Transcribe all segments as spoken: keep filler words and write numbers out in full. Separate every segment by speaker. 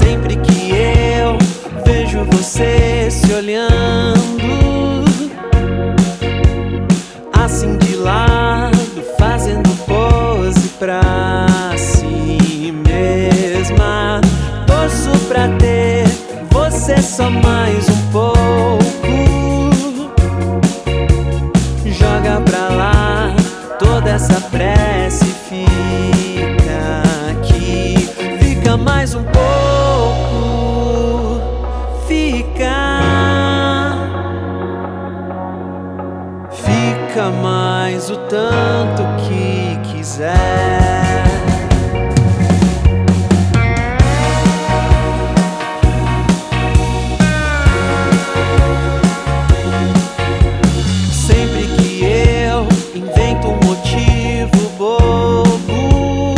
Speaker 1: Sempre que eu vejo você se olhando assim de lado, fazendo pose pra si mesma. Torço pra ter você só mais um pouco. Joga pra lá toda essa pressa e fica aqui. Fica mais um pouco. Fica. Fica mais o tanto que quiser. Sempre que eu invento um motivo bobo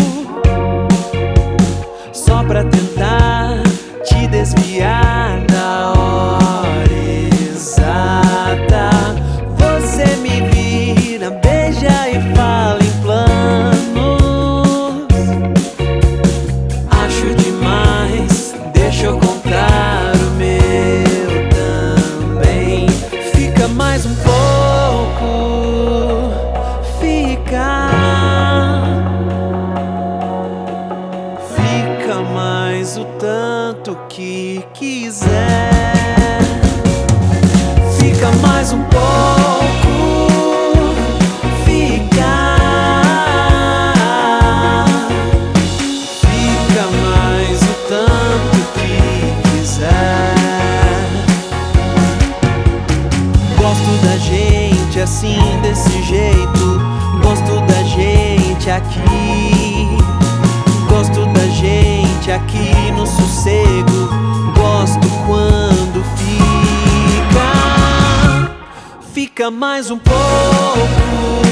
Speaker 1: só pra tentar te desviar da hora exata, você me vira, beija e fala em planos. Acho demais, deixa eu contar o meu também. Fica mais um pouco. Fica. Fica mais o tanto que quiser. Fica mais um pouco. Fica. Fica mais o tanto que quiser. Gosto da gente assim, desse jeito. Gosto da gente aqui. Gosto da gente aqui no sossego. Gosto quando fica. Fica mais um pouco.